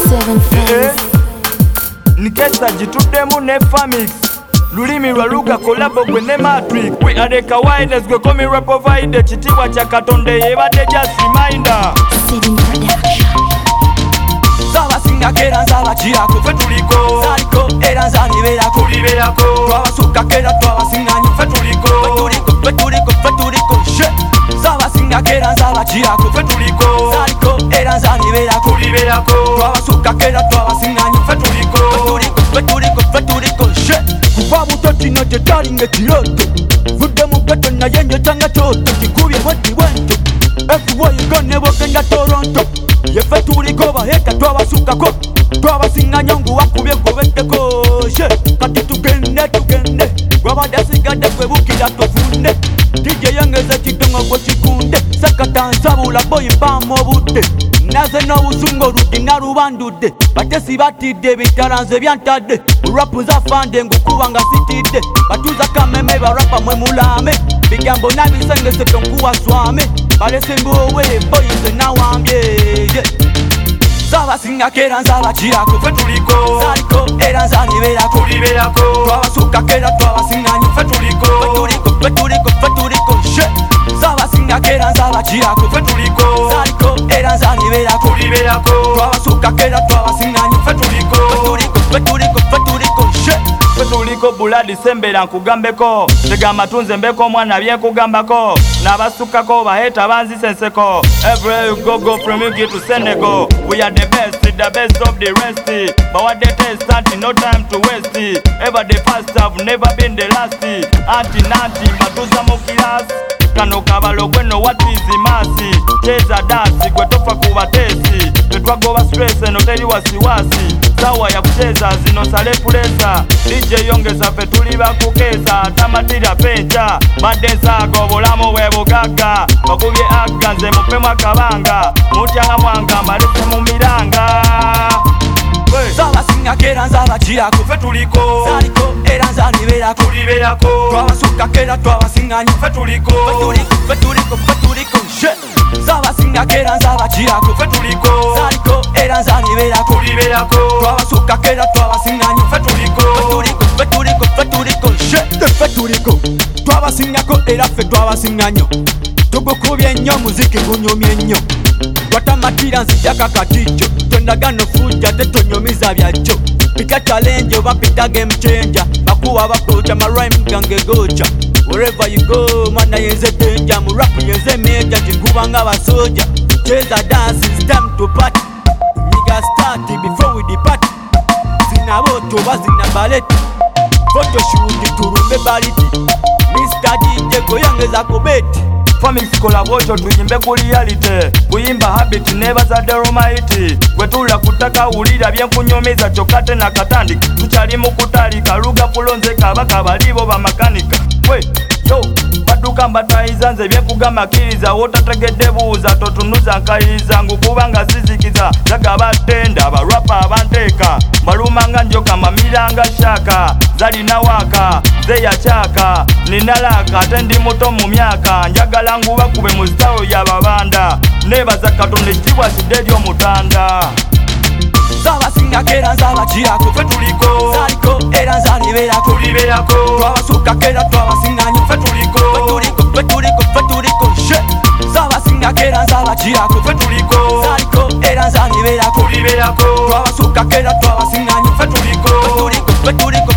Nikesa jituddemu ne Famix lulimi lwa luga kolabo gwe ne Matrix we are the kawaides gwe komi provide kitibwa kya Katonda yebadde just reminder Zaba singa kera nzaba chiyako fe tuliko Zaliko era nzaniberako tuliberako Twabasuka kera twabasinganyi fe tuliko she Zaba singa kera nzaba chiyako fe tuliko Zaliko era nzaniberako tuliberako Twabasuka kera twabasinganyi fe tuliko she Kuva buto kino tetalinga ekiroto Vudde mu ghetto naye njotanga kyoto Kikubye bweddi bwento Everywhere ne bogenda Toronto Yefe tuliko baheka twabasukako Twabasinganya ngu wakubye gobeddeko Kati tugende Gwabadde asigadde kwebukira tofunda DJ yengeze kitongo gwe kikunde Sekata nsabula boyi mpamu obudde Naze n'obusungu oludde nalubandudde Batesi batidde bitaranze byantadde Rapu nzafande ngukuba nga sitidde Batuza kameme barapa mwe mulame Bigambo nabisengese tonkuwa swame Balesembuwe boyi nze nawambye Zaba singa kera nzaba chiyako fe tuliko Zaliko era nzaniberako tuliberako Twabasuka kera twabasinganyi fe tuliko she Zaba singa kera nzaba chiyako fe tuliko Zaliko era nzaniberako tuliberako Twabasuka kera twabasinganyi fe tuliko she fe tuliko buladi sembera nkugambeko tega amatunze mbeko omwana byekugambako n'abasukako baheta banzisenseko everywhere you go from you to Senegal we are the best of the rest bawadde test anti no time to waste ever the first have never been the last anti nanti mbatuza mu kilasi kano kabalo gweno what is masi cheza dasi gwe tofa kuba tesi tetwagoba stress eno teri wasiwasi sawa ya kucheza zino sale pulesa DJ yongeza fe tuli bakukeza tamatira pencha badde nsago bulamu bwe bugaga bakubye aga nze mupemu akabanga mutyanga mwanga mbalese mu miranga Zaba singa kera nzaba chiyako fe tuliko Zaliko era nzaniberako tuliberako Twabasuka kera twabasinganyi fe tuliko she Zaba singa kera nzaba chiyako fe tuliko Zaliko era nzaniberako tuliberako Twabasuka kera twabasinganyi fe tuliko she Fe tuliko twabasingako era fe twabasinganyo Tugukubye nnyo muziki gunyumye nnyo Watamatira nzija kakaticho Tondagano fuja tetonyumiza byakyo Pika challenge oba pita game changer Bakuwa bakocha marime gange gocha Wherever you go mana yenze danger Murapu yenze major jikuba nga basoja Cheza dance it's time to party Nigga start before we depart Zina boto bazina ballet Photoshoot turumbe baliti Mr. DJ goyangeza kubeti Famix kolabosho tuyimbe ku reality kuyimba habit nebazadde romaiti gwetula kutaka ulira byenkunyumiza kyokate na katandi tukyali mu kutalika luga kulonze kabaka balibo bamakanika we yo baduka mbatayiza nze byenkugamakiriza wotategedde buuza totunuza nkayiriza ngukubanga sizikiza zagabatenda abarapa abanteeka malumanga njoka mamiranga shaka zalina waka zeyachaka ninalaka ate ndi muto mu myaka njagala nguba kube mu zitalo y'ababanda nebaza Katonda ekitibwa kidde ery'omutanda Zaba singa kera nzaba chiyako fe tuliko Zaliko era nzaniberako tuliberako Twabasuka kera twabasinganyi fe tuliko she Zaba singa kera nzaba chiyako fe tuliko Zaliko era nzaniberako tuliberako Twabasuka kera twabasinganyi fe tuliko